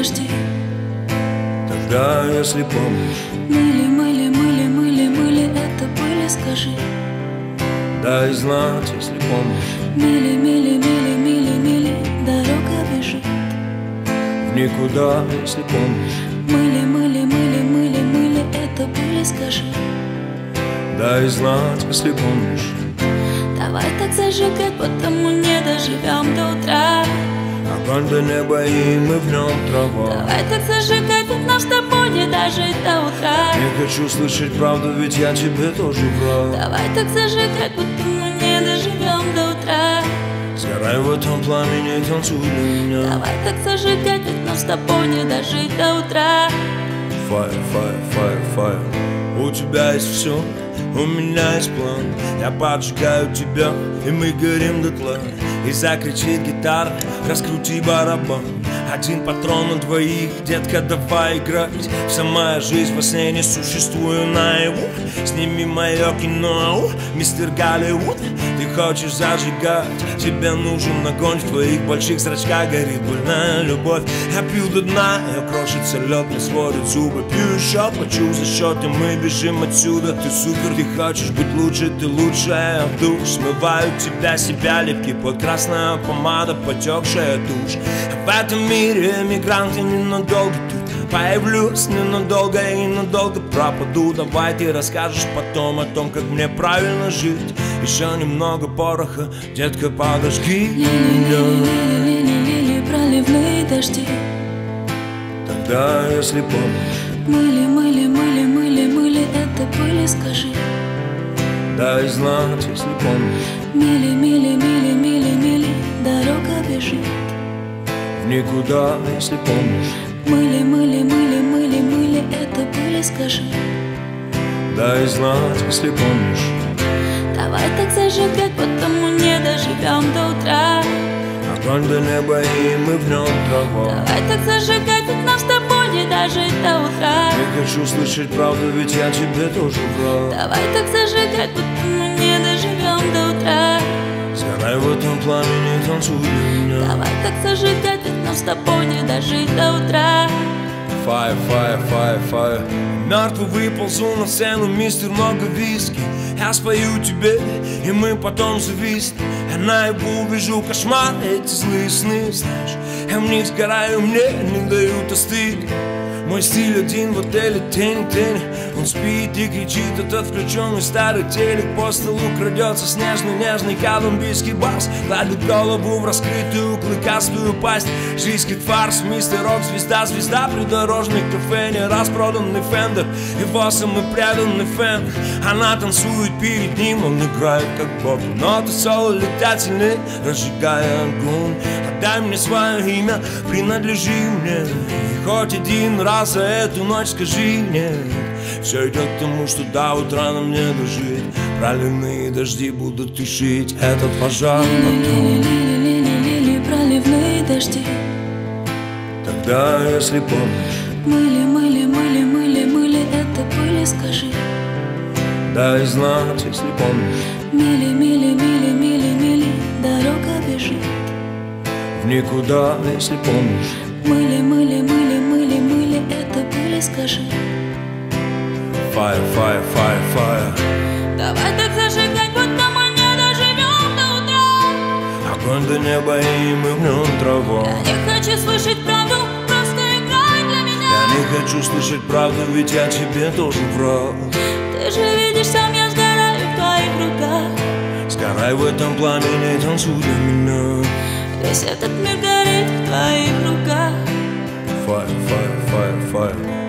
дожди. Тогда, если помнишь, Мыли, это были, скажи. дай знать, если помнишь. Мили, дорога бежит. В никуда, если помнишь. Мыли, это были, скажи. Дай знать, если помнишь. Давай так зажигать, потому не доживем до утра. Огонь до неба, и мы в нем трава. Давай так зажигать, ведь нам с тобой не дожить до утра. Не хочу слышать правду, ведь я тебе тоже враг. Давай так зажигать, потому не доживем до утра. Сгорай в этом пламени, танцуй для меня. Давай так зажигать, ведь нам с тобой не дожить до утра. Fire, fire, fire, fire. У тебя есть все, у меня есть план. Я поджигаю тебя, и мы горим дотла. И закричит гитара, раскрути барабан. Один патрон на двоих, детка, давай играть. Вся моя жизнь во сне, не существую наяву. Сними мое кино, мистер Голливуд. Ты хочешь зажигать, тебе нужен огонь. В твоих больших зрачках горит больная любовь. Я пью до дна, я крошится лед, мне сводит зубы. Пью еще, плачу за счет, и мы бежим отсюда. Ты супер, ты хочешь быть лучше, ты лучшая в душ. Смываю тебя, себя, липкий под красная помада, потекшая тушь. В этом мире мигранты ненадолго тут. Появлюсь ненадолго и надолго пропаду. Давай ты расскажешь потом о том, как мне правильно жить. Еще немного пороха, детка, подожги Лили, проливные дожди. Тогда, если помнишь, Мыли, это были, скажи. дай знать, если помнишь. Мили, дорога бежит. В никуда, если помнишь. Мыли, это были, скажи. Дай знать, если помнишь. Давай так зажигать, потому не доживем до утра. Огонь до неба, и мы в нем трава. Давай так зажигать, ведь нам с тобой не дожить до утра. Не хочу слышать правду, ведь я тебе тоже враг. Давай так зажигать, потому не доживем до утра. Сгорай в этом пламени, танцуй для меня. Давай так зажигать, ведь нам с тобой не дожить до утра. Fire, fire, fire, fire. Мертвый выползу на сцену, мистер много виски. Я спою тебе, и мы потом зависнем. Я наяву вижу кошмар, эти злые сны, знаешь. Я в них сгораю, мне не дают остыть. Мой стиль один в отеле, тень. Он спит и кричит, этот включенный старый телек. По столу крадется снежный, нежный колумбийский бас. Кладет голову в раскрытую клыкастую пасть. Жизнь как фарс, мистер рок, звезда придорожный кафе, не распроданный фендер. Его самый преданный фэн. Она танцует перед ним, он играет как бог. Ноты соло летательные, разжигая огонь. Отдай мне свое имя, принадлежи мне. И хоть один раз за эту ночь скажи нет. Все идет к тому, что до утра нам не дожить. Проливные дожди будут тушить этот пожар потом. Лили, проливные дожди. Тогда, если помнишь, Мыли, это были, скажи. дай знать, если помнишь. Мили, дорога бежит. В никуда, если помнишь. Мыли, это были, скажи. Fire, fire, fire, fire. Давай так зажигать, будто мы не доживем до утра. Огонь до неба, и мы в нем трава. Я не хочу слышать правду, просто играй для меня. Я не хочу слышать правду, ведь я тебе тоже враг. Ты же видишь, сам я сгораю в твоих руках. Сгорай в этом пламени, танцуй для меня. Весь этот мир горит в твоих руках. Fire, fire, fire, fire.